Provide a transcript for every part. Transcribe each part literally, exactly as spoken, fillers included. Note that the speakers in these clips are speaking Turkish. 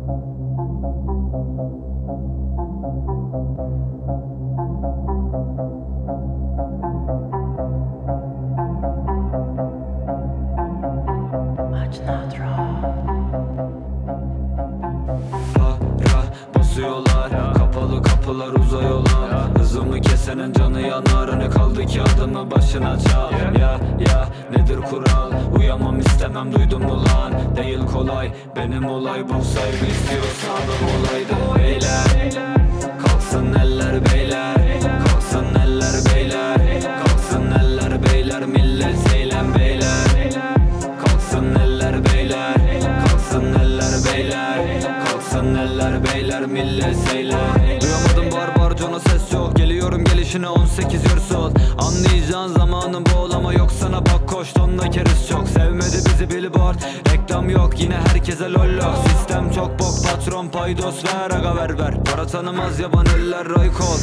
Para basıyorlar, kapalı kapılar uzayıyorlar. Hızımı kesenin canı yanar, ne kaldı ki adımı başına çal. Ya ya nedir kural, uyamam istemem, duydun mu lan? Değil kolay benim olay, bu saygı istiyorsa adam olaydı. Beyler kalksın eller beyler, kalksın eller beyler, kalksın eller beyler, millet eylem beyler. Kalksın eller beyler, kalksın eller beyler, kalksın eller beyler, millet eylem. Duyamadım barbar cana, ses yok, geliyorum gelişine on sekiz yorsol. Anlayacağın zamanın bol ama yok sana bak koş, tonla keriz çok. Sevmedi bizi billboard, reklam yok yine herkese lollo. Sistem çok bok, patron paydos ver, aga ver ver. Para tanımaz yaban eller, raykol.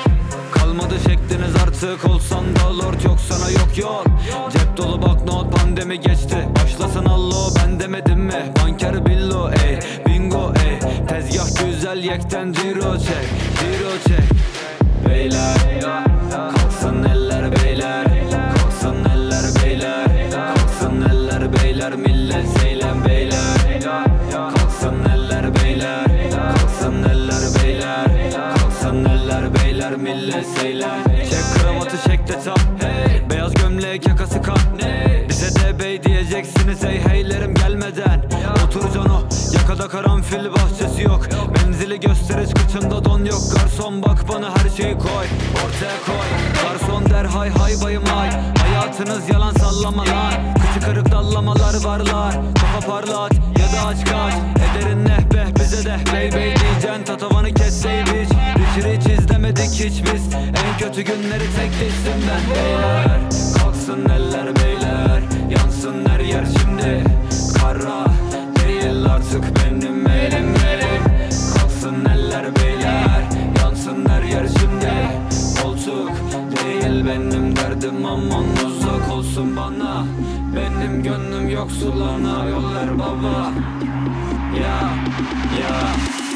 Kalmadı şekliniz artık, olsan da lord, yok sana yok yol. Cep dolu bak not, pandemi geçti, başlasın allo, ben demedim mi? Banker billo ey, bingo ey, tezgah güzel yekten ciro çek, ciro çek. Beyler kalksın eller beyler, kalksın eller beyler, kalksın eller beyler, millet eylem beyler. Kalksın eller beyler, kalksın eller beyler, kalksın eller beyler, millet eylem. Çek kravatı çek de tam, hey. Beyaz gömlek yakası kan, bize de bey diyeceksiniz hey heylerim gelmeden. Otur cano, yakada karanfil bahçesi yok, menzili gösteriş kıçında don yok. Garson bak bana her şeyi koy, ortaya koy. Garson der hay hay bayım hay, hayatınız yalan sallama lan. Kıçı kırık dallamalar varlar, kafa parlat ya da aç kaç. Ederin nehbe bize de bey bey diyeceksin, tatavanı kessey biç. Richie hiç izlemedik hiç biz, en kötü günleri tek geçtim ben. Beyler kalksın eller beyler, yansın her yer şimdi. Kara değil artık benim elim elim. Kalksın eller beyler, yansın her yer şimdi. Koltuk değil benim derdim, aman uzak olsun bana. Benim gönlüm yoksullarına yollar baba. Ya ya